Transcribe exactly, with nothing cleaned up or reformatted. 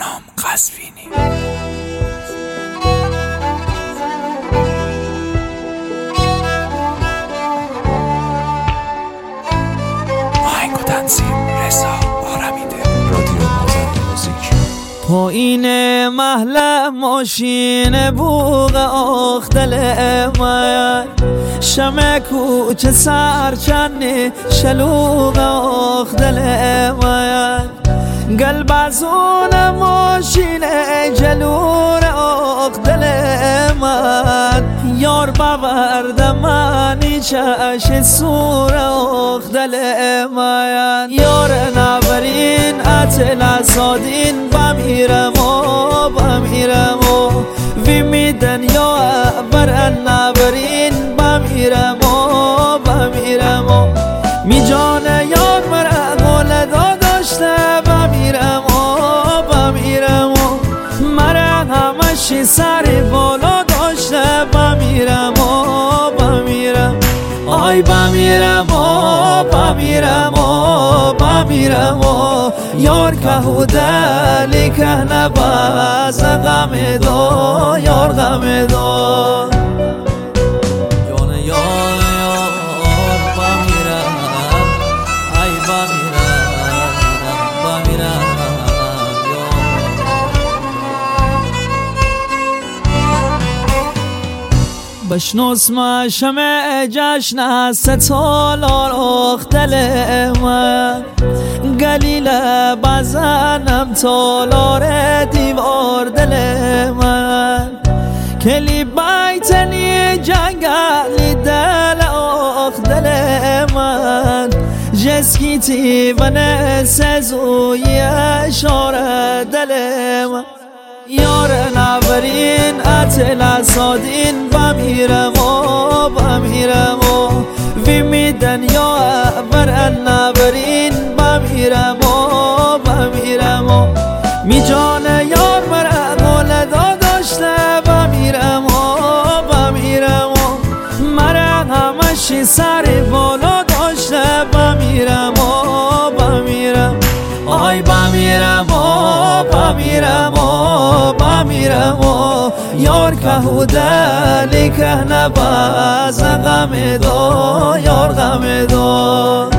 خانم قزوینی. آهنگ و تنظیم رضا آرمیده. رادیو مازند موزیک. پایین محل ماشین بوغ آخ دل من، شمع کوچه سرچنی شلوغ آخ دل من، قلب ازون ماشین جلور آخ دل من، یار باورد منی چش سور آخ دل من، یار نبرین اتل سادین بمیرم و بمیرم و وی میدن یا برن نبرین بمیرم و بمیرم و می جان یار مرا گل داشته بمیرم و بمیرم و مرا همشی سر بالا داشته بمیرم و بمیرم، آی بمیرم و بمیرم و بمیرم و یار که دلی که نباز غم دو یار غم دو یار یار یار بمیرم، ای بمیرم بمیرم بشنوس ما شمع جشن است تالار آخ دل من، قلیل بزنم تالار دیوار دل من، کلی بیتنی جنگلی دل آخ دل من، جسکیتی و نسزوی اشاره دل من، یار نبرین اتل سادین بمیرم و بمیرم و وی میدن یا برن نبرین بمیرم و بمیرم و می جان یار مرا گل داشته بمیرم و بمیرم و مرا همشی سر بالا داشته بمیرم و بمیرم، آی بمیرم و بمیرم و بمیرم و یار که دلی که نباز غم دو یار غم دو